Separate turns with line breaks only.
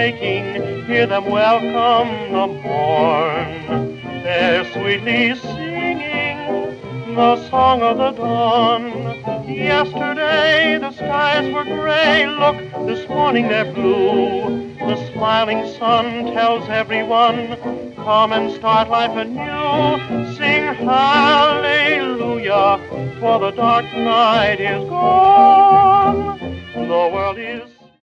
waking, hear them welcome the morn. They're sweetly singing the song of the dawn. Yesterday the skies were gray, look, this morning they're blue. The smiling sun tells everyone, come and start life anew. Sing hallelujah, for the dark night is gone. The world is